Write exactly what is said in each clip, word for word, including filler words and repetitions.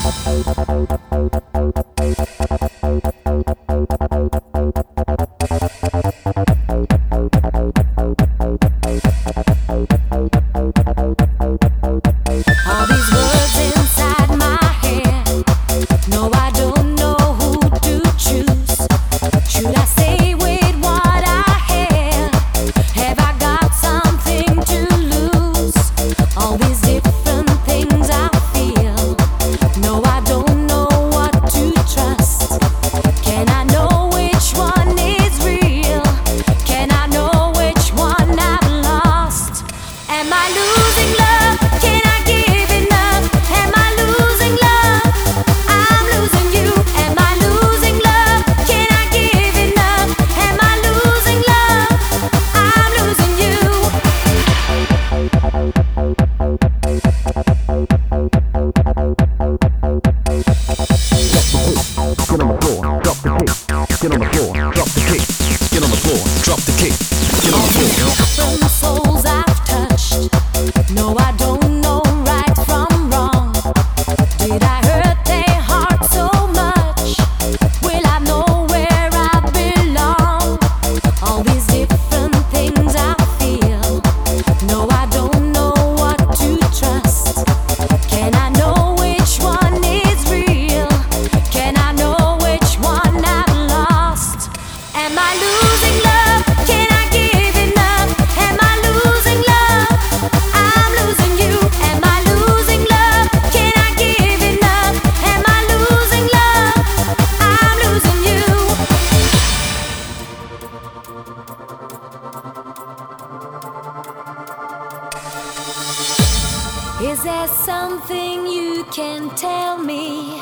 Is there something you can tell me?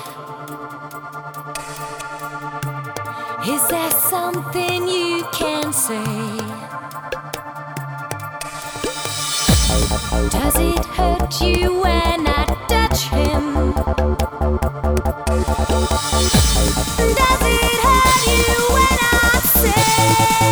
Is there something you can say? Does it hurt you when I touch him? Does it hurt you when I say,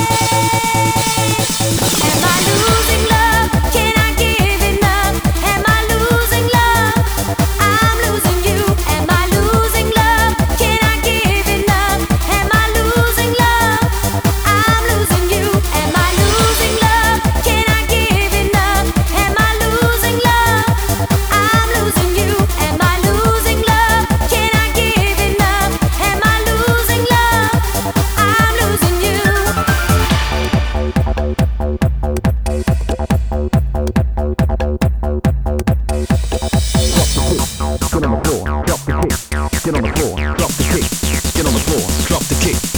am I losing love? Can I give enough? Am I losing love? I'm losing you. Am I losing love? Can I give enough? Am I losing love? I'm losing you. Am I losing love? Can I give enough? Am I losing love? I'm losing you. Am I losing love? Can I give enough? Am I losing love? I'm losing you. Get on the floor, drop the kick. Get on the floor, drop the kick. Get on the floor, drop the kick.